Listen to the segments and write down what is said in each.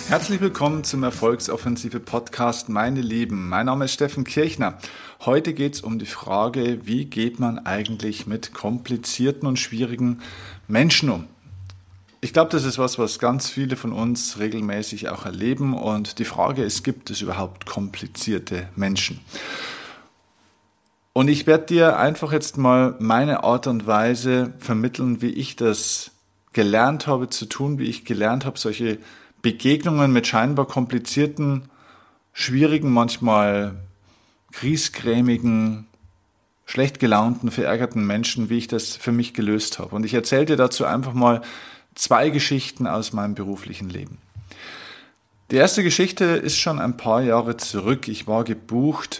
Herzlich willkommen zum Erfolgsoffensive Podcast, meine Lieben. Mein Name ist Steffen Kirchner. Heute geht es um die Frage, wie geht man eigentlich mit komplizierten und schwierigen Menschen um? Ich glaube, das ist was ganz viele von uns regelmäßig auch erleben. Und die Frage ist, gibt es überhaupt komplizierte Menschen? Und ich werde dir einfach jetzt mal meine Art und Weise vermitteln, wie ich das gelernt habe zu tun, wie ich gelernt habe, solche Begegnungen mit scheinbar komplizierten, schwierigen, manchmal griesgrämigen, schlecht gelaunten, verärgerten Menschen, wie ich das für mich gelöst habe. Und ich erzähle dir dazu einfach mal 2 Geschichten aus meinem beruflichen Leben. Die erste Geschichte ist schon ein paar Jahre zurück. Ich war gebucht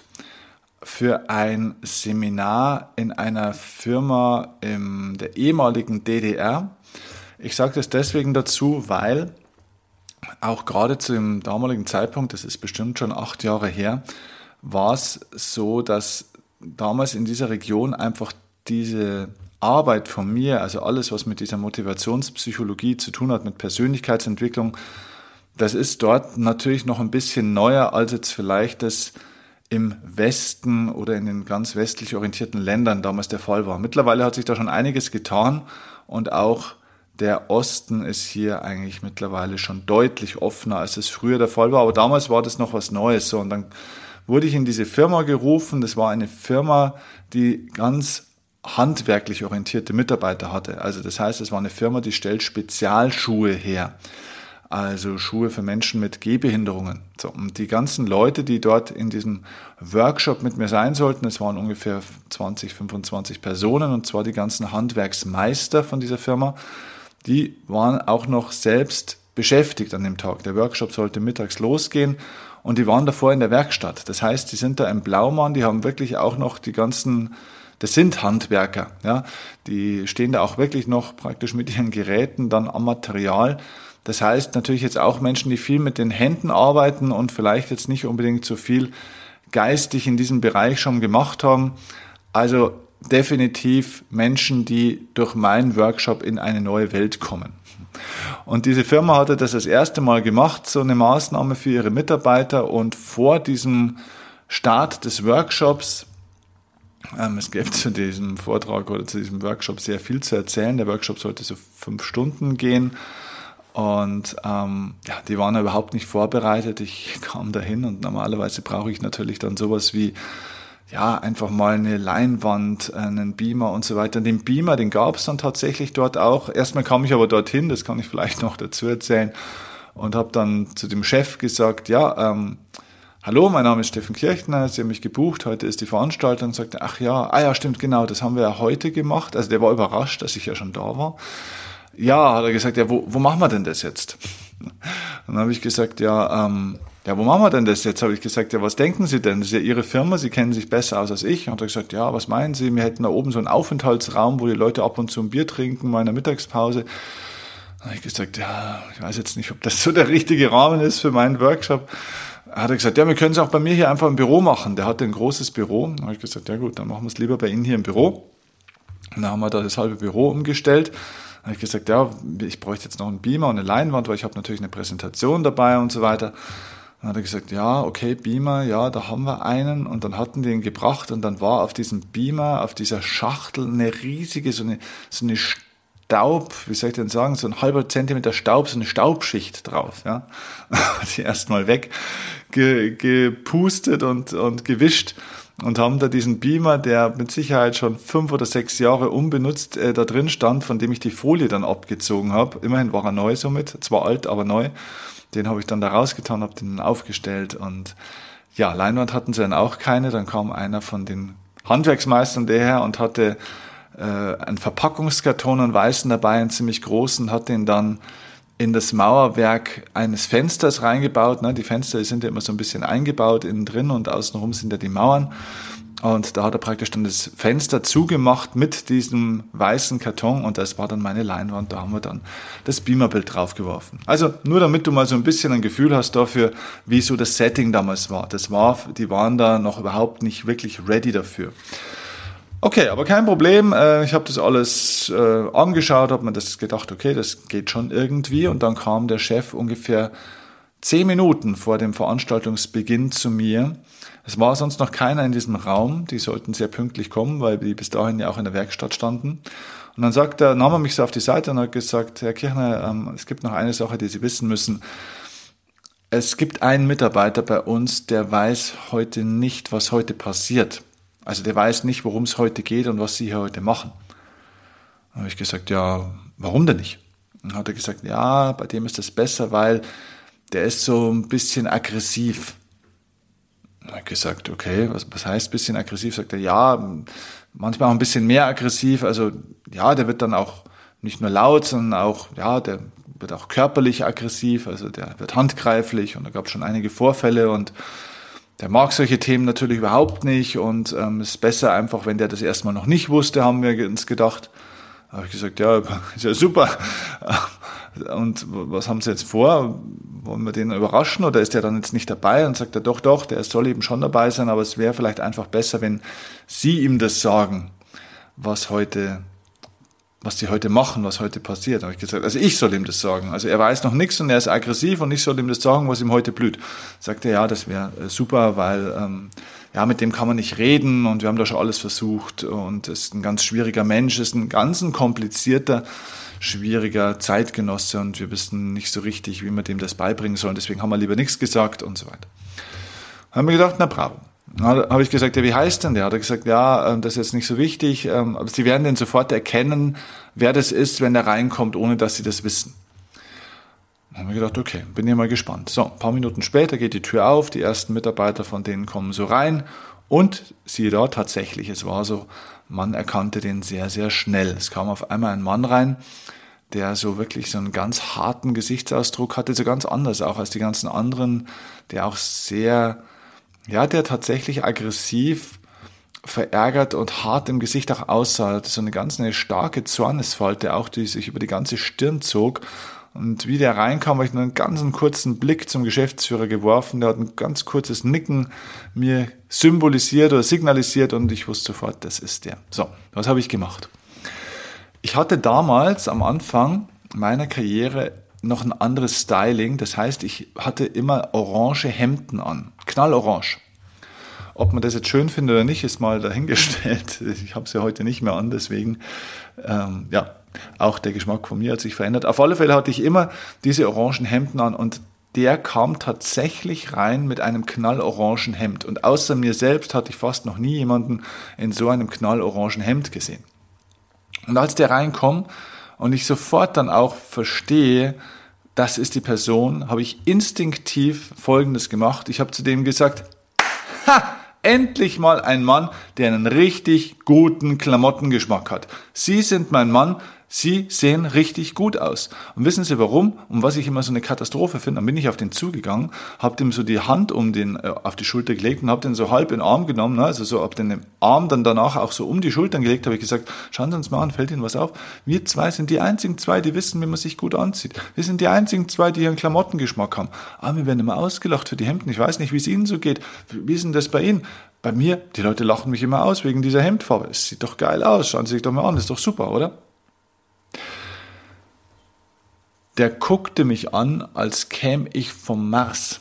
für ein Seminar in einer Firma in der ehemaligen DDR. Ich sage das deswegen dazu, weil auch gerade zu dem damaligen Zeitpunkt, das ist bestimmt schon 8 Jahre her, war es so, dass damals in dieser Region einfach diese Arbeit von mir, also alles, was mit dieser Motivationspsychologie zu tun hat, mit Persönlichkeitsentwicklung, das ist dort natürlich noch ein bisschen neuer, als jetzt vielleicht das im Westen oder in den ganz westlich orientierten Ländern damals der Fall war. Mittlerweile hat sich da schon einiges getan und auch der Osten ist hier eigentlich mittlerweile schon deutlich offener, als es früher der Fall war. Aber damals war das noch was Neues. So, und dann wurde ich in diese Firma gerufen. Das war eine Firma, die ganz handwerklich orientierte Mitarbeiter hatte. Also das heißt, es war eine Firma, die stellt Spezialschuhe her. Also Schuhe für Menschen mit Gehbehinderungen. So, und die ganzen Leute, die dort in diesem Workshop mit mir sein sollten, es waren ungefähr 20, 25 Personen, und zwar die ganzen Handwerksmeister von dieser Firma, die waren auch noch selbst beschäftigt an dem Tag. Der Workshop sollte mittags losgehen und die waren davor in der Werkstatt. Das heißt, die sind da im Blaumann, die haben wirklich auch noch das sind Handwerker, ja. Die stehen da auch wirklich noch praktisch mit ihren Geräten dann am Material. Das heißt natürlich jetzt auch Menschen, die viel mit den Händen arbeiten und vielleicht jetzt nicht unbedingt so viel geistig in diesem Bereich schon gemacht haben. Also definitiv Menschen, die durch meinen Workshop in eine neue Welt kommen. Und diese Firma hatte das erste Mal gemacht, so eine Maßnahme für ihre Mitarbeiter, und vor diesem Start des Workshops, es gibt zu diesem Vortrag oder zu diesem Workshop sehr viel zu erzählen. Der Workshop sollte so 5 Stunden gehen. Und die waren überhaupt nicht vorbereitet. Ich kam dahin und normalerweise brauche ich natürlich dann sowas wie einfach mal eine Leinwand, einen Beamer und so weiter. Den Beamer, den gab es dann tatsächlich dort auch. Erstmal kam ich aber dorthin, das kann ich vielleicht noch dazu erzählen, und habe dann zu dem Chef gesagt, hallo, mein Name ist Steffen Kirchner, Sie haben mich gebucht, heute ist die Veranstaltung. Sagte, stimmt, genau, das haben wir ja heute gemacht. Also der war überrascht, dass ich ja schon da war. Ja, hat er gesagt, wo machen wir denn das jetzt? Dann habe ich gesagt, wo machen wir denn das jetzt? Habe ich gesagt, was denken Sie denn? Das ist ja Ihre Firma, Sie kennen sich besser aus als ich. Und hat er gesagt, was meinen Sie? Wir hätten da oben so einen Aufenthaltsraum, wo die Leute ab und zu ein Bier trinken, mal in der Mittagspause. Dann habe ich gesagt, ich weiß jetzt nicht, ob das so der richtige Rahmen ist für meinen Workshop. Hat er gesagt, wir können es auch bei mir hier einfach im Büro machen. Der hatte ein großes Büro. Dann habe ich gesagt, gut, dann machen wir es lieber bei Ihnen hier im Büro. Und dann haben wir da das halbe Büro umgestellt. Dann habe ich gesagt, ich bräuchte jetzt noch einen Beamer und eine Leinwand, weil ich habe natürlich eine Präsentation dabei und so weiter. Dann hat er gesagt, okay, Beamer, da haben wir einen. Und dann hatten die ihn gebracht und dann war auf diesem Beamer, auf dieser Schachtel eine riesige, so eine Staub, wie soll ich denn sagen, so ein halber Zentimeter Staub, so eine Staubschicht drauf. Ja, die erstmal weggepustet und gewischt. Und haben da diesen Beamer, der mit Sicherheit schon 5 oder 6 Jahre unbenutzt da drin stand, von dem ich die Folie dann abgezogen habe. Immerhin war er neu somit, zwar alt, aber neu. Den habe ich dann da rausgetan, habe den aufgestellt. Und Leinwand hatten sie dann auch keine. Dann kam einer von den Handwerksmeistern daher und hatte einen Verpackungskarton, einen weißen dabei, einen ziemlich großen, hat den dann in das Mauerwerk eines Fensters reingebaut. Die Fenster sind ja immer so ein bisschen eingebaut innen drin und außenrum sind ja die Mauern. Und da hat er praktisch dann das Fenster zugemacht mit diesem weißen Karton und das war dann meine Leinwand. Da haben wir dann das Beamerbild draufgeworfen. Also nur damit du mal so ein bisschen ein Gefühl hast dafür, wie so das Setting damals war. Die waren da noch überhaupt nicht wirklich ready dafür. Okay, aber kein Problem. Ich habe das alles angeschaut, habe mir das gedacht, okay, das geht schon irgendwie. Und dann kam der Chef ungefähr 10 Minuten vor dem Veranstaltungsbeginn zu mir. Es war sonst noch keiner in diesem Raum. Die sollten sehr pünktlich kommen, weil die bis dahin ja auch in der Werkstatt standen. Und dann nahm er mich so auf die Seite und hat gesagt, Herr Kirchner, es gibt noch eine Sache, die Sie wissen müssen. Es gibt einen Mitarbeiter bei uns, der weiß heute nicht, was heute passiert. Also der weiß nicht, worum es heute geht und was Sie hier heute machen. Dann habe ich gesagt, ja, warum denn nicht? Und dann hat er gesagt, ja, bei dem ist das besser, weil der ist so ein bisschen aggressiv. Dann habe ich gesagt, okay, was heißt ein bisschen aggressiv? Sagt er, ja, manchmal auch ein bisschen mehr aggressiv. Also ja, der wird dann auch nicht nur laut, sondern auch, ja, der wird auch körperlich aggressiv. Also der wird handgreiflich und da gab es schon einige Vorfälle und der mag solche Themen natürlich überhaupt nicht und es ist besser einfach, wenn der das erstmal noch nicht wusste, haben wir uns gedacht. Da habe ich gesagt, ja, ist ja super. Und was haben Sie jetzt vor? Wollen wir den überraschen oder ist der dann jetzt nicht dabei? Und sagt er, doch, der soll eben schon dabei sein, aber es wäre vielleicht einfach besser, wenn Sie ihm das sagen, was Sie heute machen, was heute passiert. Da habe ich gesagt, also ich soll ihm das sagen. Also er weiß noch nichts und er ist aggressiv und ich soll ihm das sagen, was ihm heute blüht. Sagt er, ja, das wäre super, weil ja, mit dem kann man nicht reden und wir haben da schon alles versucht und ist ein ganz schwieriger Mensch, ist ein ganz komplizierter, schwieriger Zeitgenosse und wir wissen nicht so richtig, wie wir dem das beibringen sollen, deswegen haben wir lieber nichts gesagt und so weiter. Haben wir gedacht, na bravo. Dann habe ich gesagt, ja, wie heißt denn der? Hat er gesagt, ja, das ist jetzt nicht so wichtig, aber Sie werden den sofort erkennen, wer das ist, wenn er reinkommt, ohne dass Sie das wissen. Dann haben wir gedacht, okay, bin ja mal gespannt. So, ein paar Minuten später geht die Tür auf, die ersten Mitarbeiter von denen kommen so rein und siehe da, tatsächlich, es war so, man erkannte den sehr, sehr schnell. Es kam auf einmal ein Mann rein, der so wirklich so einen ganz harten Gesichtsausdruck hatte, so ganz anders auch als die ganzen anderen, der auch sehr, ja, der tatsächlich aggressiv, verärgert und hart im Gesicht auch aussah. Hatte so eine starke Zornesfalte auch, die sich über die ganze Stirn zog. Und wie der reinkam, habe ich nur einen ganz kurzen Blick zum Geschäftsführer geworfen. Der hat ein ganz kurzes Nicken mir symbolisiert oder signalisiert und ich wusste sofort, das ist der. So, was habe ich gemacht? Ich hatte damals am Anfang meiner Karriere noch ein anderes Styling. Das heißt, ich hatte immer orange Hemden an, knallorange. Ob man das jetzt schön findet oder nicht, ist mal dahingestellt. Ich habe es ja heute nicht mehr an, deswegen, ja, auch der Geschmack von mir hat sich verändert. Auf alle Fälle hatte ich immer diese orangen Hemden an und der kam tatsächlich rein mit einem knallorangen Hemd. Und außer mir selbst hatte ich fast noch nie jemanden in so einem knallorangen Hemd gesehen. Und als der reinkommt und ich sofort dann auch verstehe, das ist die Person, habe ich instinktiv Folgendes gemacht. Ich habe zu dem gesagt, ha! Endlich mal ein Mann, der einen richtig guten Klamottengeschmack hat. Sie sind mein Mann, Sie sehen richtig gut aus. Und wissen Sie warum? Und was ich immer so eine Katastrophe finde, dann bin ich auf den zugegangen, habe ihm so die Hand auf die Schulter gelegt und habe den so halb in den Arm genommen, also so ab den Arm dann danach auch so um die Schultern gelegt, habe ich gesagt, schauen Sie uns mal an, fällt Ihnen was auf? Wir zwei sind die einzigen zwei, die wissen, wie man sich gut anzieht. Wir sind die einzigen zwei, die hier einen Klamottengeschmack haben. Wir werden immer ausgelacht für die Hemden. Ich weiß nicht, wie es Ihnen so geht. Wie ist denn das bei Ihnen? Bei mir, die Leute lachen mich immer aus wegen dieser Hemdfarbe. Es sieht doch geil aus, schauen Sie sich doch mal an, das ist doch super, oder? Der guckte mich an, als käme ich vom Mars.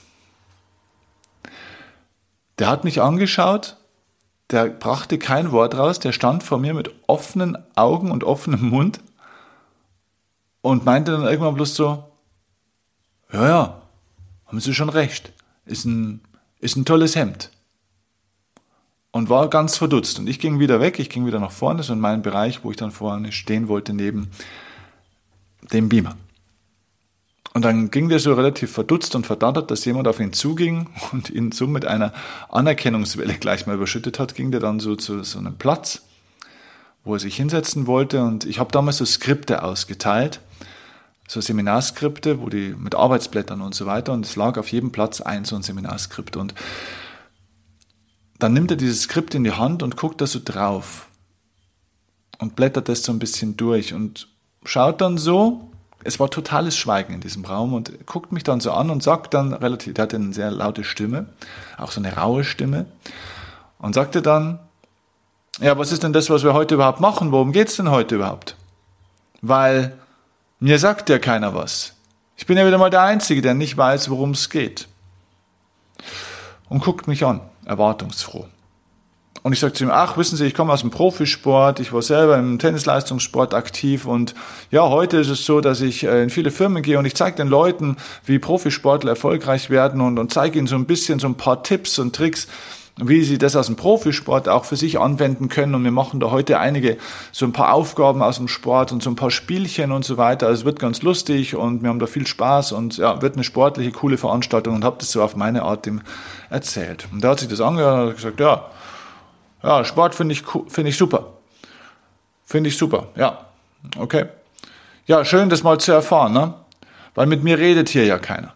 Der hat mich angeschaut, der brachte kein Wort raus, der stand vor mir mit offenen Augen und offenem Mund und meinte dann irgendwann bloß so, ja, haben Sie schon recht, ist ein tolles Hemd. Und war ganz verdutzt. Und ich ging wieder weg, ich ging wieder nach vorne, so in meinen Bereich, wo ich dann vorne stehen wollte, neben dem Beamer. Und dann ging der so relativ verdutzt und verdattert, dass jemand auf ihn zuging und ihn so mit einer Anerkennungswelle gleich mal überschüttet hat, ging der dann so zu so einem Platz, wo er sich hinsetzen wollte. Und ich habe damals so Skripte ausgeteilt, so Seminarskripte, wo die mit Arbeitsblättern und so weiter. Und es lag auf jedem Platz so ein Seminarskript. Und dann nimmt er dieses Skript in die Hand und guckt da so drauf und blättert das so ein bisschen durch und schaut dann so. Es war totales Schweigen in diesem Raum und guckt mich dann so an und sagt dann relativ, der hatte eine sehr laute Stimme, auch so eine raue Stimme, und sagte dann, ja, was ist denn das, was wir heute überhaupt machen? Worum geht's denn heute überhaupt? Weil mir sagt ja keiner was. Ich bin ja wieder mal der Einzige, der nicht weiß, worum es geht. Und guckt mich an, erwartungsfroh. Und ich sage zu ihm, ach, wissen Sie, ich komme aus dem Profisport, ich war selber im Tennisleistungssport aktiv und ja, heute ist es so, dass ich in viele Firmen gehe und ich zeige den Leuten, wie Profisportler erfolgreich werden und zeige ihnen so ein bisschen so ein paar Tipps und Tricks, wie sie das aus dem Profisport auch für sich anwenden können. Und wir machen da heute so ein paar Aufgaben aus dem Sport und so ein paar Spielchen und so weiter. Also es wird ganz lustig und wir haben da viel Spaß und ja, wird eine sportliche, coole Veranstaltung und habe das so auf meine Art ihm erzählt. Und da hat sich das angehört und gesagt, ja, Sport finde ich super. Finde ich super, ja. Okay. Ja, schön, das mal zu erfahren, ne? Weil mit mir redet hier ja keiner.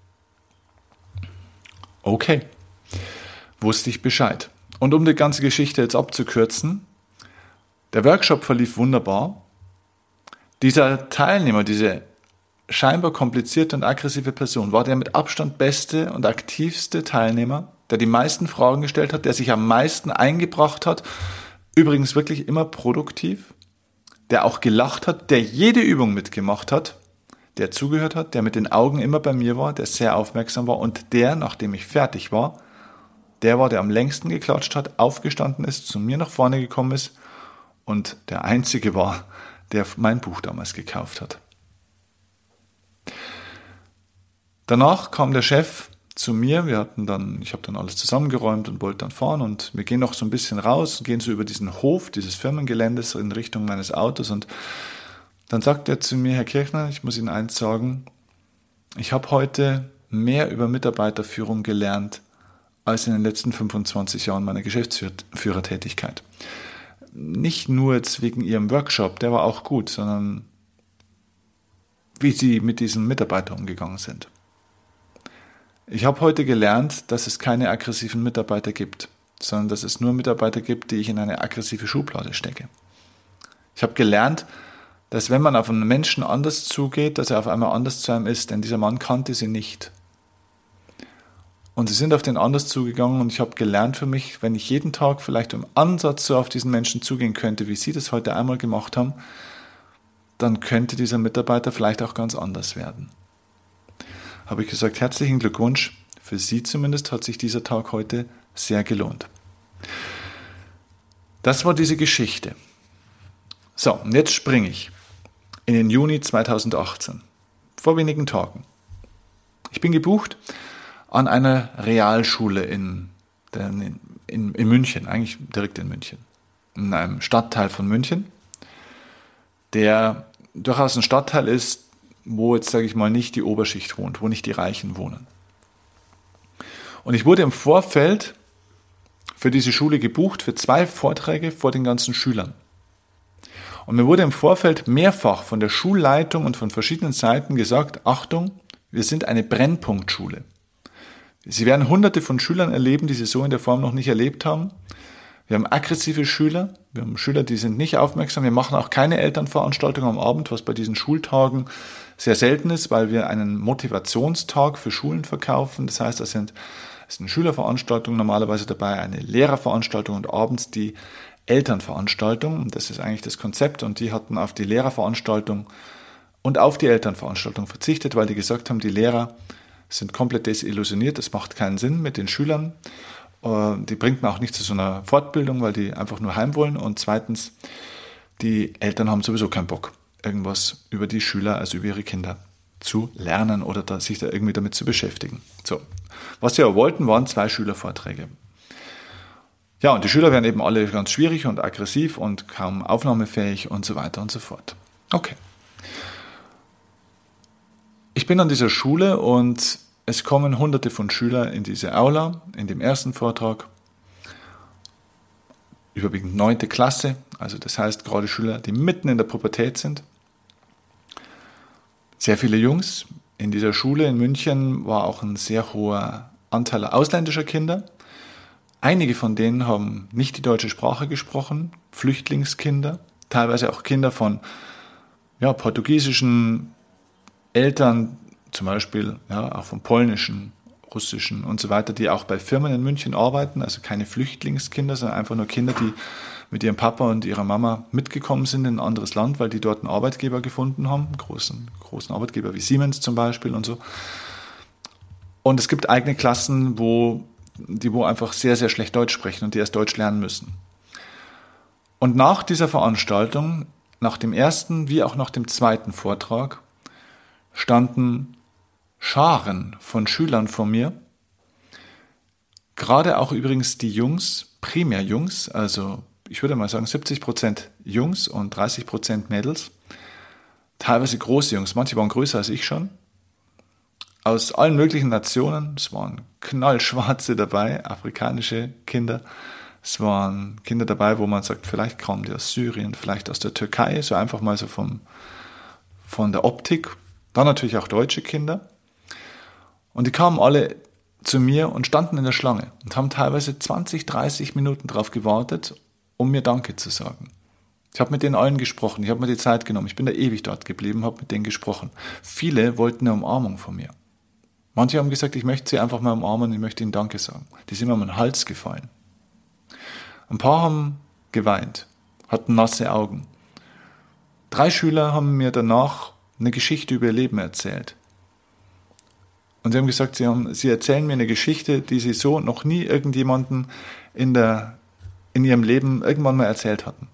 Okay. Wusste ich Bescheid. Und um die ganze Geschichte jetzt abzukürzen, der Workshop verlief wunderbar. Dieser Teilnehmer, diese scheinbar komplizierte und aggressive Person, war der mit Abstand beste und aktivste Teilnehmer, der die meisten Fragen gestellt hat, der sich am meisten eingebracht hat, übrigens wirklich immer produktiv, der auch gelacht hat, der jede Übung mitgemacht hat, der zugehört hat, der mit den Augen immer bei mir war, der sehr aufmerksam war und der, nachdem ich fertig war, der am längsten geklatscht hat, aufgestanden ist, zu mir nach vorne gekommen ist und der Einzige war, der mein Buch damals gekauft hat. Danach kam der Chef zu mir, ich habe dann alles zusammengeräumt und wollte dann fahren und wir gehen noch so ein bisschen raus, gehen so über diesen Hof dieses Firmengeländes in Richtung meines Autos und dann sagt er zu mir, Herr Kirchner, ich muss Ihnen eins sagen, ich habe heute mehr über Mitarbeiterführung gelernt als in den letzten 25 Jahren meiner Geschäftsführertätigkeit. Nicht nur jetzt wegen Ihrem Workshop, der war auch gut, sondern wie Sie mit diesen Mitarbeitern umgegangen sind. Ich habe heute gelernt, dass es keine aggressiven Mitarbeiter gibt, sondern dass es nur Mitarbeiter gibt, die ich in eine aggressive Schublade stecke. Ich habe gelernt, dass wenn man auf einen Menschen anders zugeht, dass er auf einmal anders zu einem ist, denn dieser Mann kannte sie nicht. Und sie sind auf den anders zugegangen und ich habe gelernt für mich, wenn ich jeden Tag vielleicht im Ansatz so auf diesen Menschen zugehen könnte, wie sie das heute einmal gemacht haben, dann könnte dieser Mitarbeiter vielleicht auch ganz anders werden. Habe ich gesagt, herzlichen Glückwunsch, für Sie zumindest hat sich dieser Tag heute sehr gelohnt. Das war diese Geschichte. So, und jetzt springe ich in den Juni 2018, vor wenigen Tagen. Ich bin gebucht an einer Realschule in München, eigentlich direkt in München, in einem Stadtteil von München, der durchaus ein Stadtteil ist, wo jetzt, sage ich mal, nicht die Oberschicht wohnt, wo nicht die Reichen wohnen. Und ich wurde im Vorfeld für diese Schule gebucht, für 2 Vorträge vor den ganzen Schülern. Und mir wurde im Vorfeld mehrfach von der Schulleitung und von verschiedenen Seiten gesagt, Achtung, wir sind eine Brennpunktschule. Sie werden Hunderte von Schülern erleben, die sie so in der Form noch nicht erlebt haben. Wir haben aggressive Schüler, wir haben Schüler, die sind nicht aufmerksam. Wir machen auch keine Elternveranstaltungen am Abend, was bei diesen Schultagen sehr selten ist, weil wir einen Motivationstag für Schulen verkaufen. Das heißt, es ist eine Schülerveranstaltung normalerweise dabei, eine Lehrerveranstaltung und abends die Elternveranstaltung. Und das ist eigentlich das Konzept. Und die hatten auf die Lehrerveranstaltung und auf die Elternveranstaltung verzichtet, weil die gesagt haben, die Lehrer sind komplett desillusioniert. Es macht keinen Sinn mit den Schülern. Die bringt man auch nicht zu so einer Fortbildung, weil die einfach nur heim wollen. Und zweitens, die Eltern haben sowieso keinen Bock, irgendwas über die Schüler, also über ihre Kinder zu lernen oder sich da irgendwie damit zu beschäftigen. So, was sie aber wollten, waren 2 Schülervorträge. Ja, und die Schüler werden eben alle ganz schwierig und aggressiv und kaum aufnahmefähig und so weiter und so fort. Okay. Ich bin an dieser Schule und es kommen Hunderte von Schülern in diese Aula, in dem ersten Vortrag, überwiegend 9. Klasse, also das heißt gerade Schüler, die mitten in der Pubertät sind. Sehr viele Jungs. In dieser Schule in München war auch ein sehr hoher Anteil ausländischer Kinder. Einige von denen haben nicht die deutsche Sprache gesprochen, Flüchtlingskinder, teilweise auch Kinder von portugiesischen Eltern, zum Beispiel auch von polnischen russischen und so weiter, die auch bei Firmen in München arbeiten, also keine Flüchtlingskinder, sondern einfach nur Kinder, die mit ihrem Papa und ihrer Mama mitgekommen sind in ein anderes Land, weil die dort einen Arbeitgeber gefunden haben, großen Arbeitgeber wie Siemens zum Beispiel und so. Und es gibt eigene Klassen, wo einfach sehr, sehr schlecht Deutsch sprechen und die erst Deutsch lernen müssen. Und nach dieser Veranstaltung, nach dem ersten wie auch nach dem zweiten Vortrag, standen Scharen von Schülern vor mir, gerade auch übrigens die Jungs, primär Jungs, also ich würde mal sagen 70% Jungs und 30% Mädels, teilweise große Jungs, manche waren größer als ich schon, aus allen möglichen Nationen. Es waren knallschwarze dabei, afrikanische Kinder. Es waren Kinder dabei, wo man sagt, vielleicht kommen die aus Syrien, vielleicht aus der Türkei, so einfach mal so von der Optik. Dann natürlich auch deutsche Kinder. Und die kamen alle zu mir und standen in der Schlange und haben teilweise 20, 30 Minuten drauf gewartet, um mir Danke zu sagen. Ich habe mit denen allen gesprochen, ich habe mir die Zeit genommen, ich bin da ewig dort geblieben, habe mit denen gesprochen. Viele wollten eine Umarmung von mir. Manche haben gesagt, ich möchte sie einfach mal umarmen, ich möchte ihnen Danke sagen. Die sind mir um den Hals gefallen. Ein paar haben geweint, hatten nasse Augen. 3 Schüler haben mir danach eine Geschichte über ihr Leben erzählt. Und sie haben gesagt, sie erzählen mir eine Geschichte, die sie so noch nie irgendjemandem in ihrem Leben irgendwann mal erzählt hatten.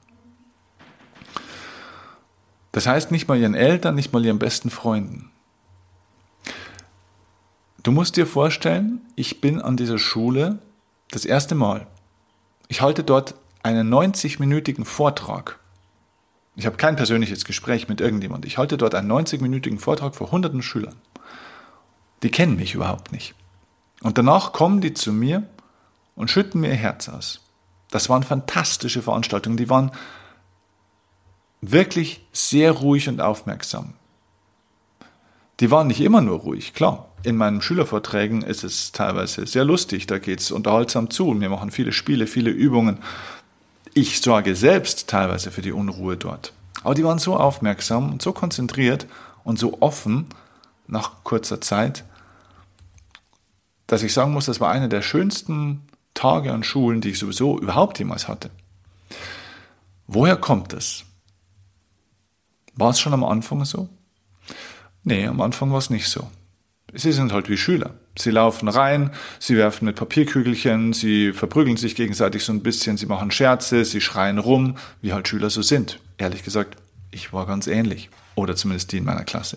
Das heißt, nicht mal ihren Eltern, nicht mal ihren besten Freunden. Du musst dir vorstellen, ich bin an dieser Schule das erste Mal. Ich halte dort einen 90-minütigen Vortrag. Ich habe kein persönliches Gespräch mit irgendjemandem. Ich halte dort einen 90-minütigen Vortrag vor hunderten Schülern. Die kennen mich überhaupt nicht. Und danach kommen die zu mir und schütten mir ihr Herz aus. Das waren fantastische Veranstaltungen. Die waren wirklich sehr ruhig und aufmerksam. Die waren nicht immer nur ruhig, klar. In meinen Schülervorträgen ist es teilweise sehr lustig, da geht es unterhaltsam zu. Wir machen viele Spiele, viele Übungen. Ich sorge selbst teilweise für die Unruhe dort. Aber die waren so aufmerksam und so konzentriert und so offen nach kurzer Zeit, dass ich sagen muss, das war einer der schönsten Tage an Schulen, die ich sowieso überhaupt jemals hatte. Woher kommt das? War es schon am Anfang so? Nee, am Anfang war es nicht so. Sie sind halt wie Schüler. Sie laufen rein, sie werfen mit Papierkügelchen, sie verprügeln sich gegenseitig so ein bisschen, sie machen Scherze, sie schreien rum, wie halt Schüler so sind. Ehrlich gesagt, ich war ganz ähnlich. Oder zumindest die in meiner Klasse.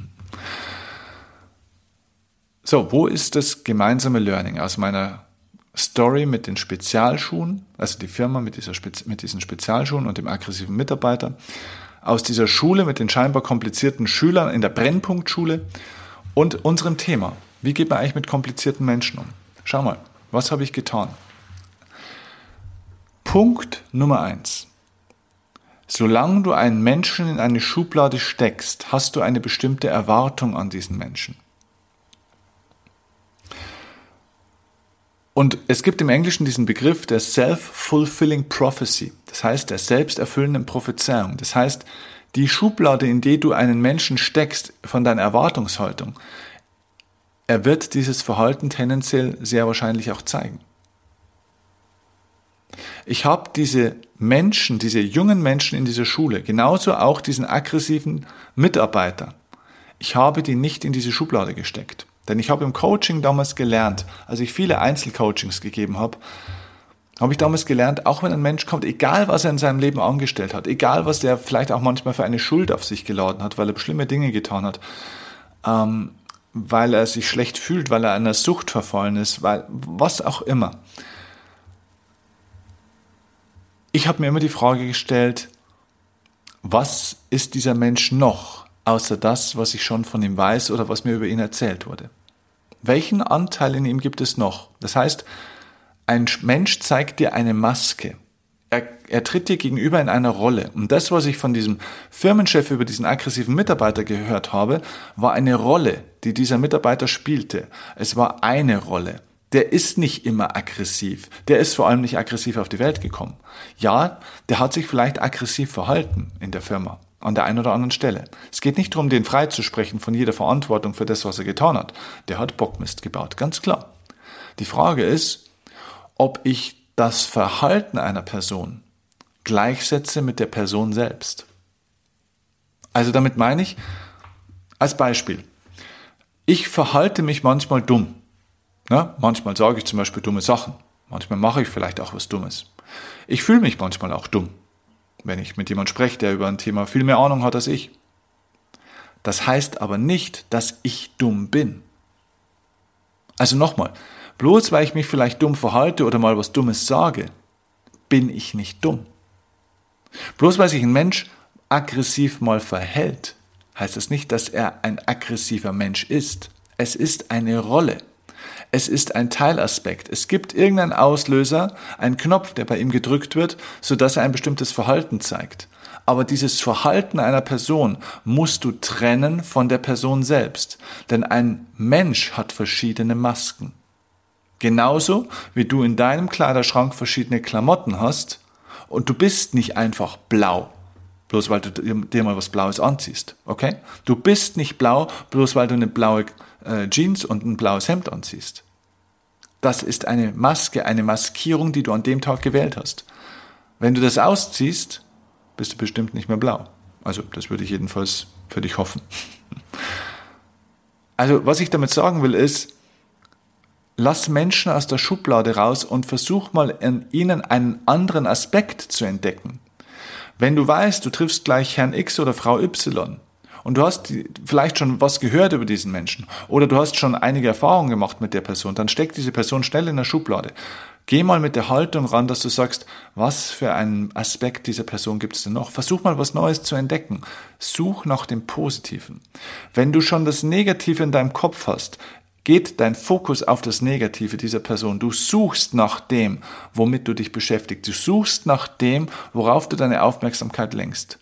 So, wo ist das gemeinsame Learning aus meiner Story mit den Spezialschulen, also die Firma mit diesen Spezialschulen und dem aggressiven Mitarbeiter, aus dieser Schule mit den scheinbar komplizierten Schülern in der Brennpunktschule und unserem Thema. Wie geht man eigentlich mit komplizierten Menschen um? Schau mal, was habe ich getan? Punkt Nummer 1. Solange du einen Menschen in eine Schublade steckst, hast du eine bestimmte Erwartung an diesen Menschen. Und es gibt im Englischen diesen Begriff der Self-Fulfilling Prophecy, das heißt der selbsterfüllenden Prophezeiung. Das heißt, die Schublade, in die du einen Menschen steckst von deiner Erwartungshaltung, er wird dieses Verhalten tendenziell sehr wahrscheinlich auch zeigen. Ich habe diese Menschen, diese jungen Menschen in dieser Schule, genauso auch diesen aggressiven Mitarbeiter, ich habe die nicht in diese Schublade gesteckt. Denn ich habe im Coaching damals gelernt, als ich viele Einzelcoachings gegeben habe, habe ich damals gelernt, auch wenn ein Mensch kommt, egal was er in seinem Leben angestellt hat, egal was der vielleicht auch manchmal für eine Schuld auf sich geladen hat, weil er schlimme Dinge getan hat, weil er sich schlecht fühlt, weil er einer Sucht verfallen ist, weil was auch immer. Ich habe mir immer die Frage gestellt, was ist dieser Mensch noch, außer das, was ich schon von ihm weiß oder was mir über ihn erzählt wurde? Welchen Anteil in ihm gibt es noch? Das heißt, ein Mensch zeigt dir eine Maske. Er tritt dir gegenüber in einer Rolle. Und das, was ich von diesem Firmenchef über diesen aggressiven Mitarbeiter gehört habe, war eine Rolle, die dieser Mitarbeiter spielte. Es war eine Rolle. Der ist nicht immer aggressiv. Der ist vor allem nicht aggressiv auf die Welt gekommen. Ja, der hat sich vielleicht aggressiv verhalten in der Firma. an der einen oder anderen Stelle. Es geht nicht darum, den freizusprechen von jeder Verantwortung für das, was er getan hat. Der hat Bockmist gebaut, ganz klar. Die Frage ist, ob ich das Verhalten einer Person gleichsetze mit der Person selbst. Also damit meine ich, als Beispiel, ich verhalte mich manchmal dumm. Ja, manchmal sage ich zum Beispiel dumme Sachen. Manchmal mache ich vielleicht auch was Dummes. Ich fühle mich manchmal auch dumm, wenn ich mit jemandem spreche, der über ein Thema viel mehr Ahnung hat als ich. Das heißt aber nicht, dass ich dumm bin. Also nochmal, bloß weil ich mich vielleicht dumm verhalte oder mal was Dummes sage, bin ich nicht dumm. Bloß weil sich ein Mensch aggressiv mal verhält, heißt das nicht, dass er ein aggressiver Mensch ist. Es ist eine Rolle. Es ist ein Teilaspekt. Es gibt irgendeinen Auslöser, einen Knopf, der bei ihm gedrückt wird, sodass er ein bestimmtes Verhalten zeigt. Aber dieses Verhalten einer Person musst du trennen von der Person selbst. Denn ein Mensch hat verschiedene Masken. Genauso wie du in deinem Kleiderschrank verschiedene Klamotten hast und du bist nicht einfach blau, bloß weil du dir mal was Blaues anziehst. Okay? Du bist nicht blau, bloß weil du eine blaue Jeans und ein blaues Hemd anziehst. Das ist eine Maske, eine Maskierung, die du an dem Tag gewählt hast. Wenn du das ausziehst, bist du bestimmt nicht mehr blau. Also das würde ich jedenfalls für dich hoffen. Also was ich damit sagen will ist, lass Menschen aus der Schublade raus und versuch mal in ihnen einen anderen Aspekt zu entdecken. Wenn du weißt, du triffst gleich Herrn X oder Frau Y und du hast vielleicht schon was gehört über diesen Menschen oder du hast schon einige Erfahrungen gemacht mit der Person, dann steckt diese Person schnell in der Schublade. Geh mal mit der Haltung ran, dass du sagst, was für einen Aspekt dieser Person gibt es denn noch? Versuch mal was Neues zu entdecken. Such nach dem Positiven. Wenn du schon das Negative in deinem Kopf hast, geht dein Fokus auf das Negative dieser Person. Du suchst nach dem, womit du dich beschäftigst. Du suchst nach dem, worauf du deine Aufmerksamkeit lenkst.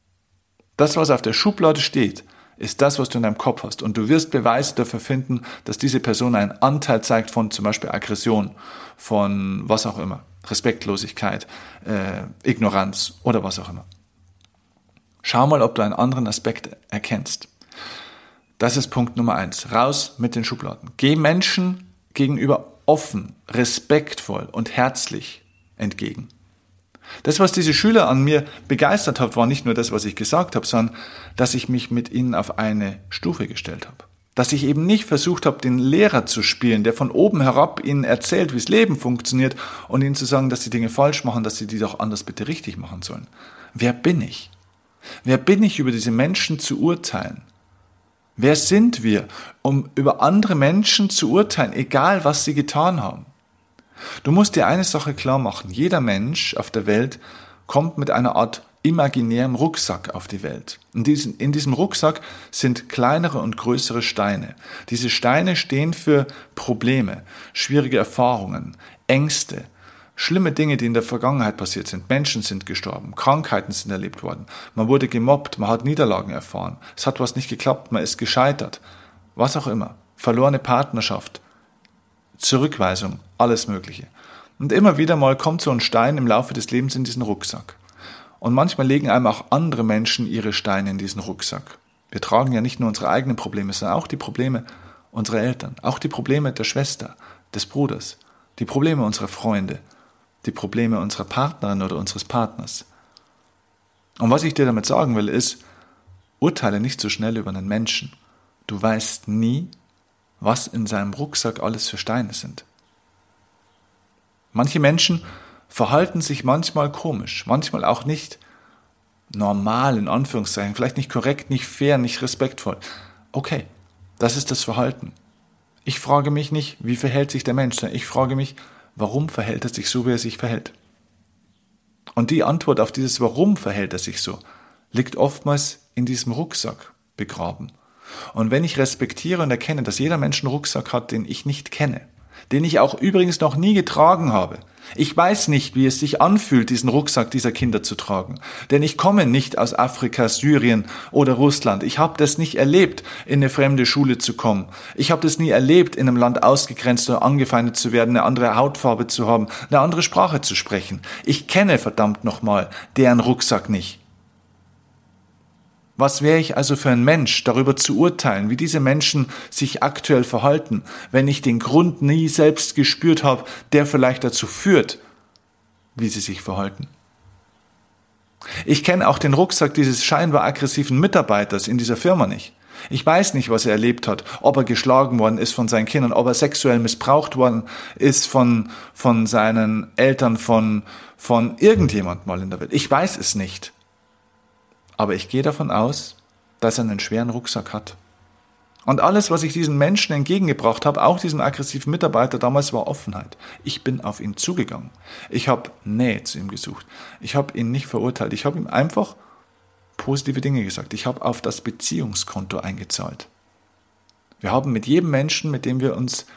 Das, was auf der Schublade steht, ist das, was du in deinem Kopf hast. Und du wirst Beweise dafür finden, dass diese Person einen Anteil zeigt von zum Beispiel Aggression, von was auch immer, Respektlosigkeit, Ignoranz oder was auch immer. Schau mal, ob du einen anderen Aspekt erkennst. Das ist Punkt Nummer 1. Raus mit den Schubladen. Geh Menschen gegenüber offen, respektvoll und herzlich entgegen. Das, was diese Schüler an mir begeistert hat, war nicht nur das, was ich gesagt habe, sondern dass ich mich mit ihnen auf eine Stufe gestellt habe. Dass ich eben nicht versucht habe, den Lehrer zu spielen, der von oben herab ihnen erzählt, wie das Leben funktioniert und ihnen zu sagen, dass sie Dinge falsch machen, dass sie die doch anders bitte richtig machen sollen. Wer bin ich? Wer bin ich, über diese Menschen zu urteilen? Wer sind wir, um über andere Menschen zu urteilen, egal was sie getan haben? Du musst dir eine Sache klar machen. Jeder Mensch auf der Welt kommt mit einer Art imaginärem Rucksack auf die Welt. In diesem Rucksack sind kleinere und größere Steine. Diese Steine stehen für Probleme, schwierige Erfahrungen, Ängste, schlimme Dinge, die in der Vergangenheit passiert sind. Menschen sind gestorben, Krankheiten sind erlebt worden, man wurde gemobbt, man hat Niederlagen erfahren, es hat was nicht geklappt, man ist gescheitert, was auch immer, verlorene Partnerschaft, Zurückweisung, alles Mögliche. Und immer wieder mal kommt so ein Stein im Laufe des Lebens in diesen Rucksack. Und manchmal legen einem auch andere Menschen ihre Steine in diesen Rucksack. Wir tragen ja nicht nur unsere eigenen Probleme, sondern auch die Probleme unserer Eltern, auch die Probleme der Schwester, des Bruders, die Probleme unserer Freunde, die Probleme unserer Partnerin oder unseres Partners. Und was ich dir damit sagen will, ist, urteile nicht so schnell über einen Menschen. Du weißt nie, was in seinem Rucksack alles für Steine sind. Manche Menschen verhalten sich manchmal komisch, manchmal auch nicht normal, in Anführungszeichen, vielleicht nicht korrekt, nicht fair, nicht respektvoll. Okay, das ist das Verhalten. Ich frage mich nicht, wie verhält sich der Mensch, sondern ich frage mich, warum verhält er sich so, wie er sich verhält? Und die Antwort auf dieses Warum verhält er sich so, liegt oftmals in diesem Rucksack begraben. Und wenn ich respektiere und erkenne, dass jeder Mensch einen Rucksack hat, den ich nicht kenne, den ich auch übrigens noch nie getragen habe. Ich weiß nicht, wie es sich anfühlt, diesen Rucksack dieser Kinder zu tragen. Denn ich komme nicht aus Afrika, Syrien oder Russland. Ich habe das nicht erlebt, in eine fremde Schule zu kommen. Ich habe das nie erlebt, in einem Land ausgegrenzt oder angefeindet zu werden, eine andere Hautfarbe zu haben, eine andere Sprache zu sprechen. Ich kenne verdammt nochmal deren Rucksack nicht. Was wäre ich also für ein Mensch, darüber zu urteilen, wie diese Menschen sich aktuell verhalten, wenn ich den Grund nie selbst gespürt habe, der vielleicht dazu führt, wie sie sich verhalten? Ich kenne auch den Rucksack dieses scheinbar aggressiven Mitarbeiters in dieser Firma nicht. Ich weiß nicht, was er erlebt hat, ob er geschlagen worden ist von seinen Kindern, ob er sexuell missbraucht worden ist von seinen Eltern, von irgendjemand mal in der Welt. Ich weiß es nicht. Aber ich gehe davon aus, dass er einen schweren Rucksack hat. Und alles, was ich diesen Menschen entgegengebracht habe, auch diesem aggressiven Mitarbeiter damals, war Offenheit. Ich bin auf ihn zugegangen. Ich habe Nähe zu ihm gesucht. Ich habe ihn nicht verurteilt. Ich habe ihm einfach positive Dinge gesagt. Ich habe auf das Beziehungskonto eingezahlt. Wir haben mit jedem Menschen, mit dem wir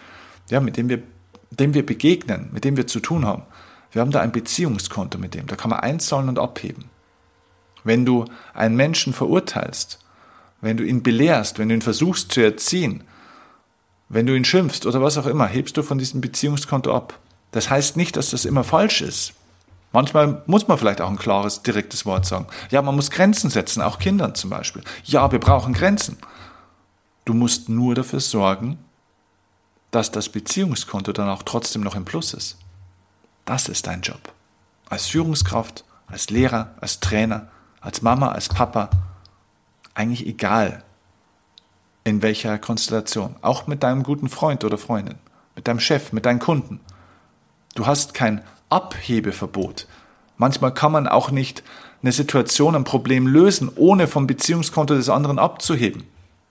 begegnen, mit dem wir zu tun haben, wir haben da ein Beziehungskonto mit dem. Da kann man einzahlen und abheben. Wenn du einen Menschen verurteilst, wenn du ihn belehrst, wenn du ihn versuchst zu erziehen, wenn du ihn schimpfst oder was auch immer, hebst du von diesem Beziehungskonto ab. Das heißt nicht, dass das immer falsch ist. Manchmal muss man vielleicht auch ein klares, direktes Wort sagen. Ja, man muss Grenzen setzen, auch Kindern zum Beispiel. Ja, wir brauchen Grenzen. Du musst nur dafür sorgen, dass das Beziehungskonto dann auch trotzdem noch im Plus ist. Das ist dein Job. Als Führungskraft, als Lehrer, als Trainer, als Mama, als Papa, eigentlich egal, in welcher Konstellation. Auch mit deinem guten Freund oder Freundin, mit deinem Chef, mit deinen Kunden. Du hast kein Abhebeverbot. Manchmal kann man auch nicht eine Situation, ein Problem lösen, ohne vom Beziehungskonto des anderen abzuheben.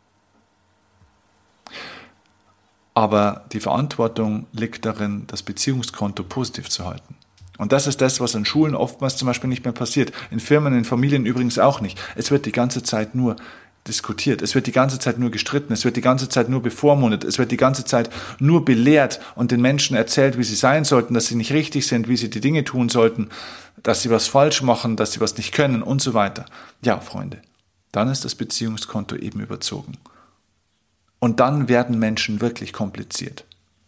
Aber die Verantwortung liegt darin, das Beziehungskonto positiv zu halten. Und das ist das, was an Schulen oftmals zum Beispiel nicht mehr passiert. In Firmen, in Familien übrigens auch nicht. Es wird die ganze Zeit nur diskutiert. Es wird die ganze Zeit nur gestritten. Es wird die ganze Zeit nur bevormundet. Es wird die ganze Zeit nur belehrt und den Menschen erzählt, wie sie sein sollten, dass sie nicht richtig sind, wie sie die Dinge tun sollten, dass sie was falsch machen, dass sie was nicht können und so weiter. Ja, Freunde, dann ist das Beziehungskonto eben überzogen. Und dann werden Menschen wirklich kompliziert.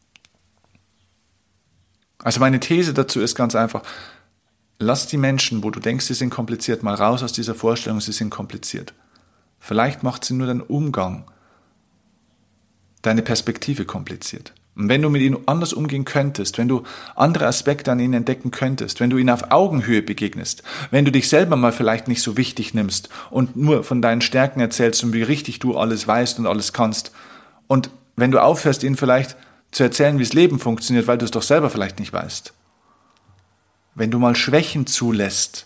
Also meine These dazu ist ganz einfach, lass die Menschen, wo du denkst, sie sind kompliziert, mal raus aus dieser Vorstellung, sie sind kompliziert. Vielleicht macht sie nur deinen Umgang, deine Perspektive kompliziert. Und wenn du mit ihnen anders umgehen könntest, wenn du andere Aspekte an ihnen entdecken könntest, wenn du ihnen auf Augenhöhe begegnest, wenn du dich selber mal vielleicht nicht so wichtig nimmst und nur von deinen Stärken erzählst und wie richtig du alles weißt und alles kannst, und wenn du aufhörst, ihnen vielleicht zu erzählen, wie das Leben funktioniert, weil du es doch selber vielleicht nicht weißt. Wenn du mal Schwächen zulässt,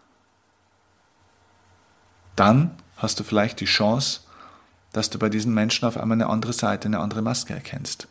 dann hast du vielleicht die Chance, dass du bei diesen Menschen auf einmal eine andere Seite, eine andere Maske erkennst.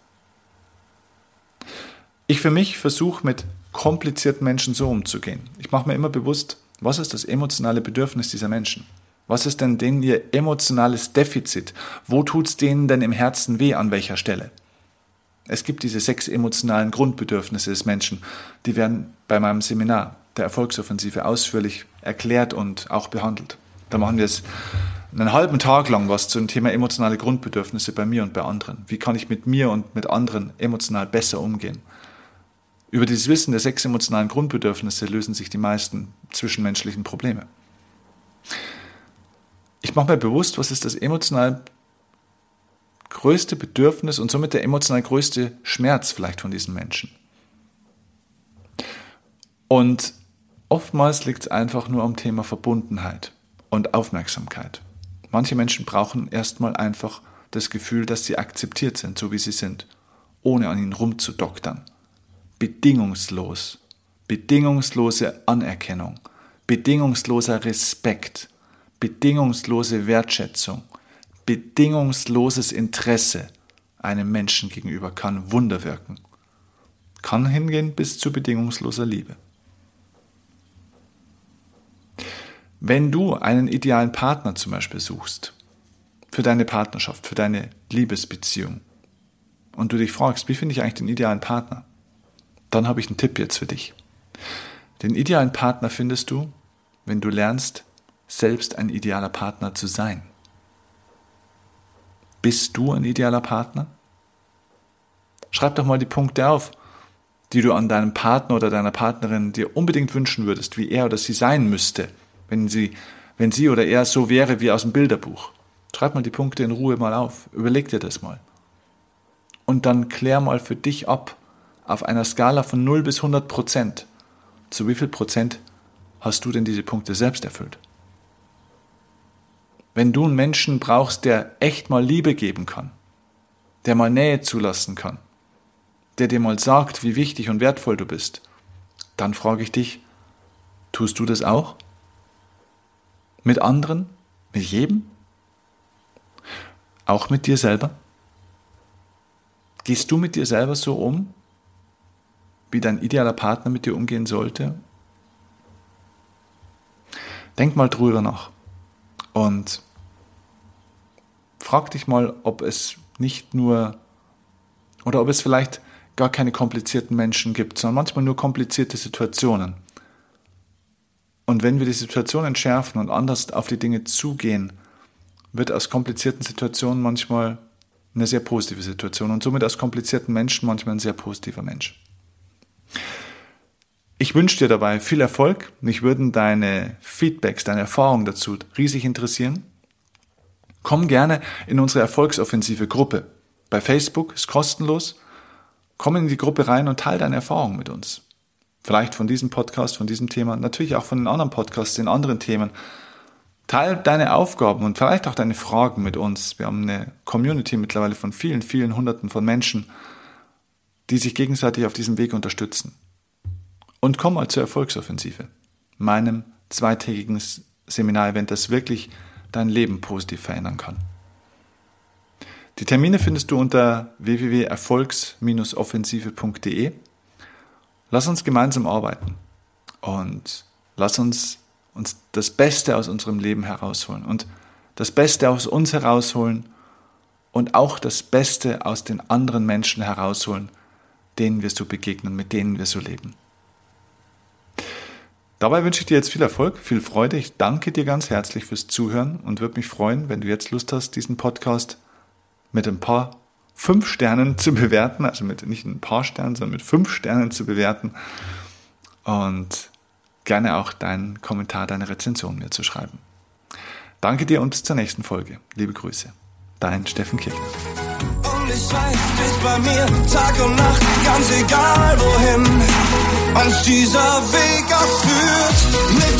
Ich für mich versuche mit komplizierten Menschen so umzugehen. Ich mache mir immer bewusst, was ist das emotionale Bedürfnis dieser Menschen? Was ist denn denen ihr emotionales Defizit? Wo tut es denen denn im Herzen weh, an welcher Stelle? Es gibt diese 6 emotionalen Grundbedürfnisse des Menschen, die werden bei meinem Seminar der Erfolgsoffensive ausführlich erklärt und auch behandelt. Da machen wir es einen halben Tag lang was zum Thema emotionale Grundbedürfnisse bei mir und bei anderen. Wie kann ich mit mir und mit anderen emotional besser umgehen? Über dieses Wissen der 6 emotionalen Grundbedürfnisse lösen sich die meisten zwischenmenschlichen Probleme. Ich mache mir bewusst, was ist das emotional größte Bedürfnis und somit der emotional größte Schmerz vielleicht von diesen Menschen. Und oftmals liegt es einfach nur am Thema Verbundenheit und Aufmerksamkeit. Manche Menschen brauchen erstmal einfach das Gefühl, dass sie akzeptiert sind, so wie sie sind, ohne an ihnen rumzudoktern. Bedingungslos, bedingungslose Anerkennung, bedingungsloser Respekt, bedingungslose Wertschätzung, bedingungsloses Interesse einem Menschen gegenüber kann Wunder wirken. Kann hingehen bis zu bedingungsloser Liebe. Wenn du einen idealen Partner zum Beispiel suchst, für deine Partnerschaft, für deine Liebesbeziehung, und du dich fragst, wie finde ich eigentlich den idealen Partner, dann habe ich einen Tipp jetzt für dich. Den idealen Partner findest du, wenn du lernst, selbst ein idealer Partner zu sein. Bist du ein idealer Partner? Schreib doch mal die Punkte auf, die du an deinem Partner oder deiner Partnerin dir unbedingt wünschen würdest, wie er oder sie sein müsste, wenn wenn sie oder er so wäre wie aus dem Bilderbuch? Schreib mal die Punkte in Ruhe mal auf. Überleg dir das mal. Und dann klär mal für dich ab, auf einer Skala von 0 bis 100%, zu wie viel Prozent hast du denn diese Punkte selbst erfüllt? Wenn du einen Menschen brauchst, der echt mal Liebe geben kann, der mal Nähe zulassen kann, der dir mal sagt, wie wichtig und wertvoll du bist, dann frage ich dich, tust du das auch? Mit anderen? Mit jedem? Auch mit dir selber? Gehst du mit dir selber so um, wie dein idealer Partner mit dir umgehen sollte? Denk mal drüber nach und frag dich mal, ob es nicht nur oder ob es vielleicht gar keine komplizierten Menschen gibt, sondern manchmal nur komplizierte Situationen. Und wenn wir die Situation entschärfen und anders auf die Dinge zugehen, wird aus komplizierten Situationen manchmal eine sehr positive Situation und somit aus komplizierten Menschen manchmal ein sehr positiver Mensch. Ich wünsche dir dabei viel Erfolg. Mich würden deine Feedbacks, deine Erfahrungen dazu riesig interessieren. Komm gerne in unsere Erfolgsoffensive Gruppe. Bei Facebook ist kostenlos. Komm in die Gruppe rein und teile deine Erfahrungen mit uns. Vielleicht von diesem Podcast, von diesem Thema, natürlich auch von den anderen Podcasts, den anderen Themen. Teil deine Aufgaben und vielleicht auch deine Fragen mit uns. Wir haben eine Community mittlerweile von vielen, vielen Hunderten von Menschen, die sich gegenseitig auf diesem Weg unterstützen. Und komm mal zur Erfolgsoffensive, meinem 2-tägigen Seminarevent, das wirklich dein Leben positiv verändern kann. Die Termine findest du unter www.erfolgs-offensive.de. Lass uns gemeinsam arbeiten und lass uns das Beste aus unserem Leben herausholen und das Beste aus uns herausholen und auch das Beste aus den anderen Menschen herausholen, denen wir so begegnen, mit denen wir so leben. Dabei wünsche ich dir jetzt viel Erfolg, viel Freude. Ich danke dir ganz herzlich fürs Zuhören und würde mich freuen, wenn du jetzt Lust hast, diesen Podcast mit ein paar 5 Sternen zu bewerten, also mit nicht ein paar Sternen, sondern mit 5 Sternen zu bewerten und gerne auch deinen Kommentar, deine Rezension mir zu schreiben. Danke dir und bis zur nächsten Folge. Liebe Grüße. Dein Steffen Kirchner. Und ich weiß, du bist bei mir Tag und Nacht, ganz egal wohin uns dieser Weg auch führt. Mit